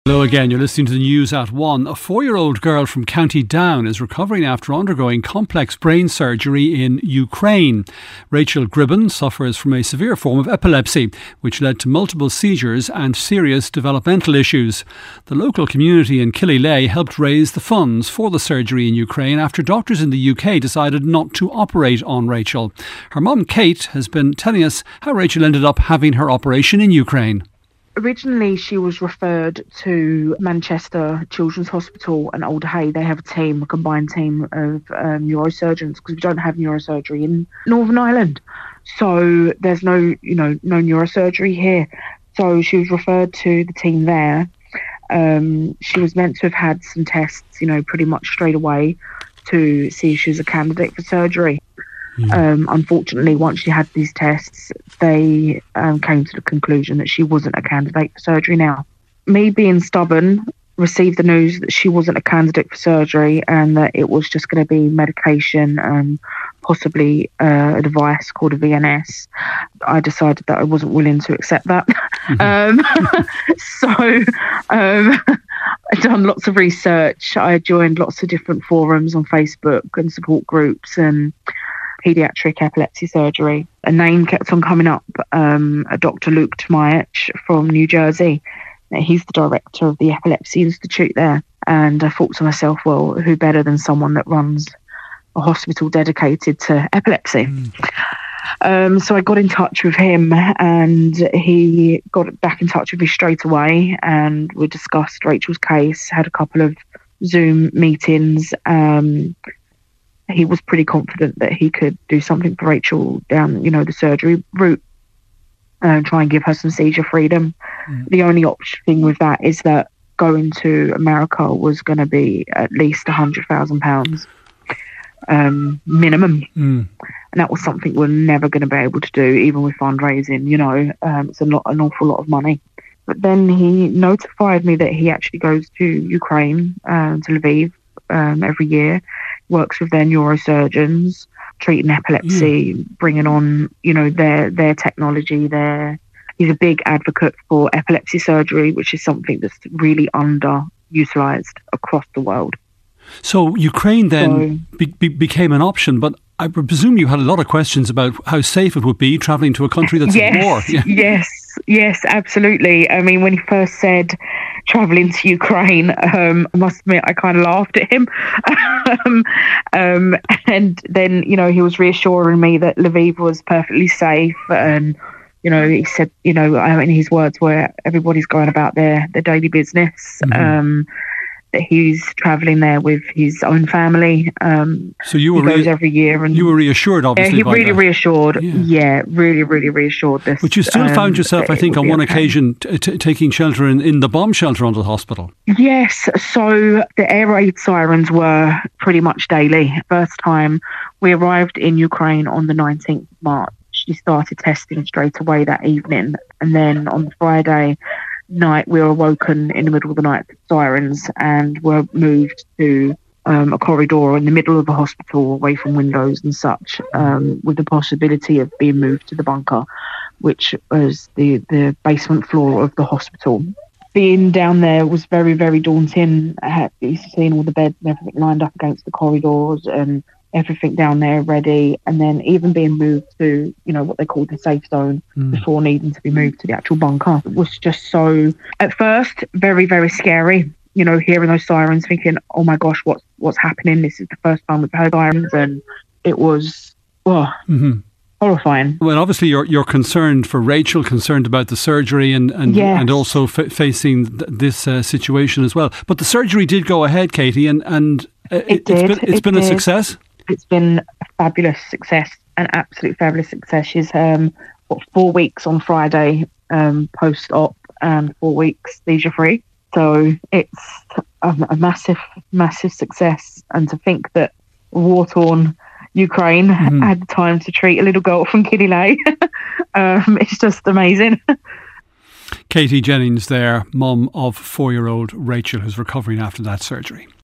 Hello again, you're listening to the news at 1. A 4-year-old girl from County Down is recovering after undergoing complex brain surgery in Ukraine. Rachel Gribben suffers from a severe form of epilepsy, which led to multiple seizures and serious developmental issues. The local community in Killylea helped raise the funds for the surgery in Ukraine after doctors in the UK decided not to operate on Rachel. Her mum, Kate, has been telling us how Rachel ended up having her operation in Ukraine. Originally, she was referred to Manchester Children's Hospital and Alder Hey. They have a combined team of neurosurgeons because we don't have neurosurgery in Northern Ireland. So there's no neurosurgery here. So she was referred to the team there. She was meant to have had some tests, pretty much straight away to see if she was a candidate for surgery. Unfortunately, once she had these tests, they came to the conclusion that she wasn't a candidate for surgery now. Me being stubborn, received the news that she wasn't a candidate for surgery and that it was just going to be medication and possibly a device called a VNS. I decided that I wasn't willing to accept that. I'd done lots of research. I joined lots of different forums on Facebook and support groups and paediatric epilepsy surgery. A name kept on coming up, a Dr. Luke Tmayich from New Jersey. He's the director of the Epilepsy Institute there. And I thought to myself, well, who better than someone that runs a hospital dedicated to epilepsy? So I got in touch with him and he got back in touch with me straight away and we discussed Rachel's case, had a couple of Zoom meetings. He was pretty confident that he could do something for Rachel down, the surgery route, try and give her some seizure freedom. The only thing with that is that going to America was going to be at least £100,000 minimum. And that was something we're never going to be able to do, even with fundraising, it's an awful lot of money. But then he notified me that he actually goes to Ukraine, to Lviv, every year, works with their neurosurgeons, treating epilepsy, bringing on, their technology there. He's a big advocate for epilepsy surgery, which is something that's really underutilised across the world. So Ukraine then became an option, but I presume you had a lot of questions about how safe it would be travelling to a country that's at war. Yes, absolutely. I mean, when he first said travelling to Ukraine, I must admit I kind of laughed at him. And then, he was reassuring me that Lviv was perfectly safe. And, he said, his words were everybody's going about their daily business. That he's travelling there with his own family. So you were goes every year, and you were reassured, obviously. He really reassured. Yeah, really reassured. This, but you still found yourself, I think, on one occasion taking shelter in the bomb shelter under the hospital. Yes. So the air raid sirens were pretty much daily. First time we arrived in Ukraine on the 19th of March. She started testing straight away that evening, and then on the Friday night we were awoken in the middle of the night with sirens and were moved to a corridor in the middle of the hospital away from windows and such, with the possibility of being moved to the bunker, which was the basement floor of the hospital. Being down there was very, very daunting. Seeing all the beds and everything lined up against the corridors and everything down there ready, and then even being moved to, what they call the safe zone before needing to be moved to the actual bunker. It was just so, at first, very, very scary, hearing those sirens, thinking, oh my gosh, what's happening? This is the first time we've heard sirens, and it was horrifying. Well, obviously you're concerned for Rachel, concerned about the surgery and also facing this situation as well. But the surgery did go ahead, Katie, and it's been a success. It's been a fabulous success, an absolute fabulous success. She's 4 weeks on Friday post-op and 4 weeks seizure-free. So it's a massive, massive success. And to think that war-torn Ukraine had the time to treat a little girl from Killylea, it's just amazing. Katie Jennings there, mum of 4-year-old Rachel, who's recovering after that surgery.